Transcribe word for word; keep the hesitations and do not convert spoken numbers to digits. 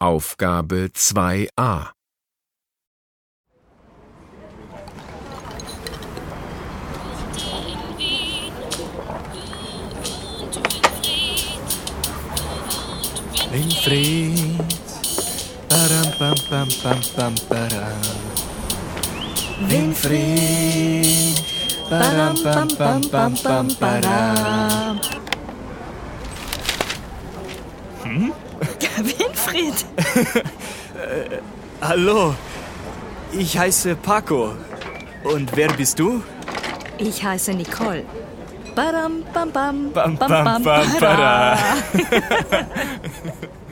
Aufgabe zwei a. Winfried, param pam pam pam pam param. Winfried, param pam pam pam pam param. Hm? Winfried! äh, hallo, ich heiße Paco. Und wer bist du? Ich heiße Nicole. Badam, bam, bam, Bam, bam, bam, bam, bam, para. para.